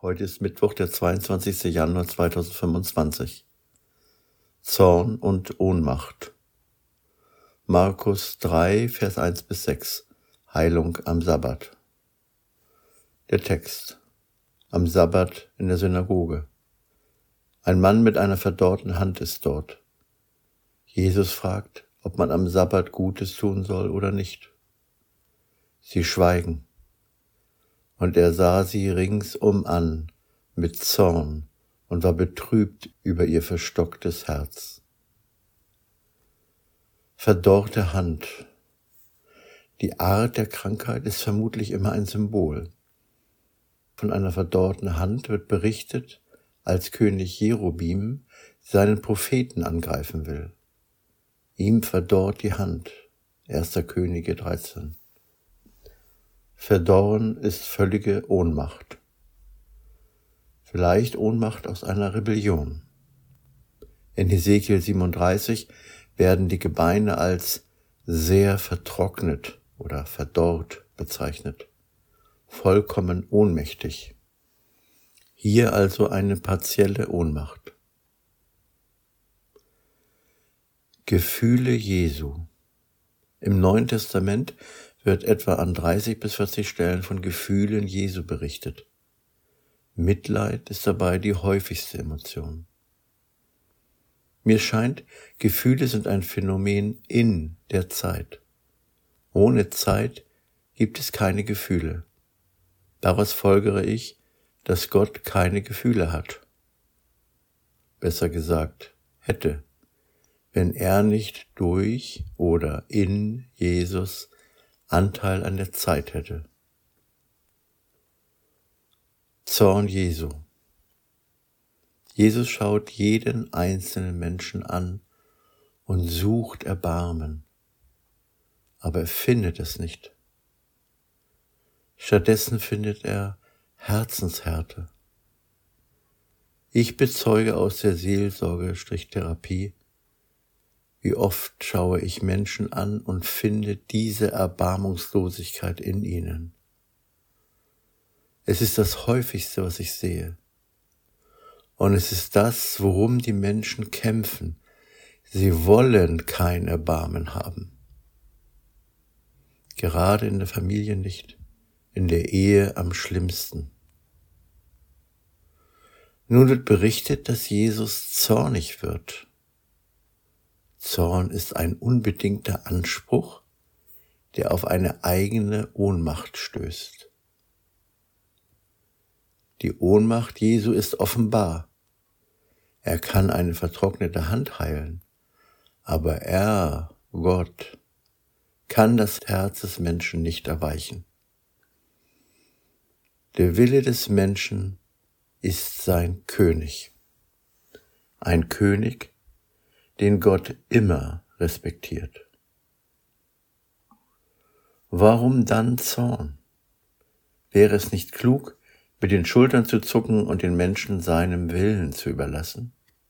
Heute ist Mittwoch, der 22. Januar 2025. Zorn und Ohnmacht. Markus 3, Vers 1-6. Heilung am Sabbat. Der Text. Am Sabbat in der Synagoge. Ein Mann mit einer verdorrten Hand ist dort. Jesus fragt, ob man am Sabbat Gutes tun soll oder nicht. Sie schweigen. Und er sah sie ringsum an mit Zorn und war betrübt über ihr verstocktes Herz. Verdorrte Hand. Die Art der Krankheit ist vermutlich immer ein Symbol. Von einer verdorrten Hand wird berichtet, als König Jerobeam seinen Propheten angreifen will. Ihm verdorrt die Hand. 1. Könige 13. Verdorren ist völlige Ohnmacht. Vielleicht Ohnmacht aus einer Rebellion. In Hesekiel 37 werden die Gebeine als sehr vertrocknet oder verdorrt bezeichnet, vollkommen ohnmächtig. Hier also eine partielle Ohnmacht. Gefühle Jesu. Im Neuen Testament wird etwa an 30-40 Stellen von Gefühlen Jesu berichtet. Mitleid ist dabei die häufigste Emotion. Mir scheint, Gefühle sind ein Phänomen in der Zeit. Ohne Zeit gibt es keine Gefühle. Daraus folgere ich, dass Gott keine Gefühle hat. Besser gesagt, hätte, wenn er nicht durch oder in Jesus Anteil an der Zeit hätte. Zorn Jesu. Jesus schaut jeden einzelnen Menschen an und sucht Erbarmen, aber er findet es nicht. Stattdessen findet er Herzenshärte. Ich bezeuge aus der Seelsorge-Therapie, wie oft schaue ich Menschen an und finde diese Erbarmungslosigkeit in ihnen. Es ist das häufigste, was ich sehe. Und es ist das, worum die Menschen kämpfen. Sie wollen kein Erbarmen haben. Gerade in der Familie nicht, in der Ehe am schlimmsten. Nun wird berichtet, dass Jesus zornig wird. Zorn ist ein unbedingter Anspruch, der auf eine eigene Ohnmacht stößt. Die Ohnmacht Jesu ist offenbar. Er kann eine vertrocknete Hand heilen, aber er, Gott, kann das Herz des Menschen nicht erweichen. Der Wille des Menschen ist sein König. Ein König, den Gott immer respektiert. Warum dann Zorn? Wäre es nicht klug, mit den Schultern zu zucken und den Menschen seinem Willen zu überlassen?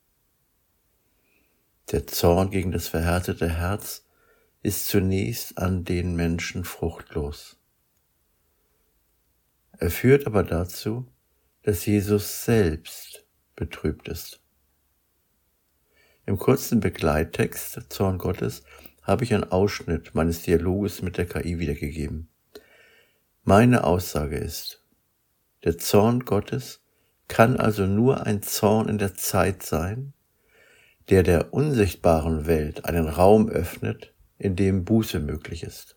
Der Zorn gegen das verhärtete Herz ist zunächst an den Menschen fruchtlos. Er führt aber dazu, dass Jesus selbst betrübt ist. Im kurzen Begleittext Zorn Gottes habe ich einen Ausschnitt meines Dialoges mit der KI wiedergegeben. Meine Aussage ist, der Zorn Gottes kann also nur ein Zorn in der Zeit sein, der unsichtbaren Welt einen Raum öffnet, in dem Buße möglich ist.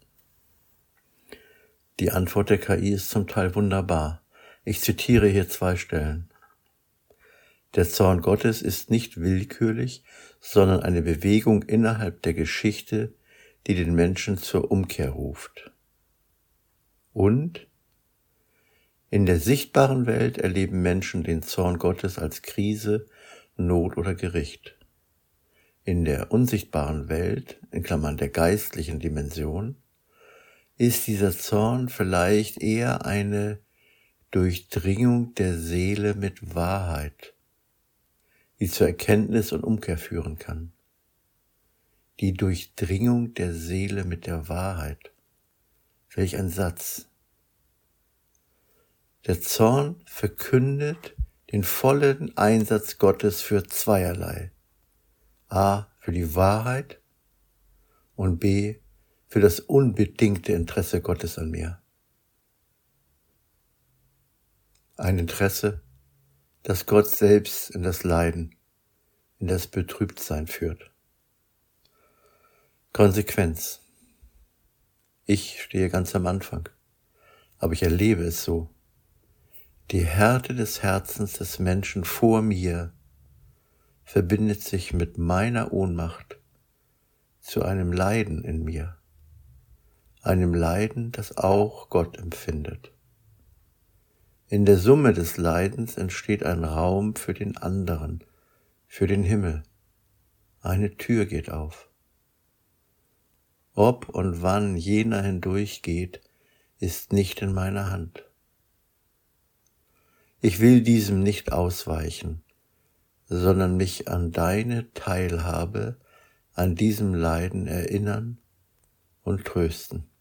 Die Antwort der KI ist zum Teil wunderbar. Ich zitiere hier 2 Stellen. Der Zorn Gottes ist nicht willkürlich, sondern eine Bewegung innerhalb der Geschichte, die den Menschen zur Umkehr ruft. Und in der sichtbaren Welt erleben Menschen den Zorn Gottes als Krise, Not oder Gericht. In der unsichtbaren Welt, in Klammern der geistlichen Dimension, ist dieser Zorn vielleicht eher eine Durchdringung der Seele mit Wahrheit, die zur Erkenntnis und Umkehr führen kann. Die Durchdringung der Seele mit der Wahrheit. Welch ein Satz. Der Zorn verkündet den vollen Einsatz Gottes für zweierlei. A, für die Wahrheit und B, für das unbedingte Interesse Gottes an mir. Ein Interesse, das Gott selbst in das Leiden, in das Betrübtsein führt. Konsequenz. Ich stehe ganz am Anfang, aber ich erlebe es so. Die Härte des Herzens des Menschen vor mir verbindet sich mit meiner Ohnmacht zu einem Leiden in mir, einem Leiden, das auch Gott empfindet. In der Summe des Leidens entsteht ein Raum für den anderen, für den Himmel. Eine Tür geht auf. Ob und wann jener hindurchgeht, ist nicht in meiner Hand. Ich will diesem nicht ausweichen, sondern mich an deine Teilhabe an diesem Leiden erinnern und trösten.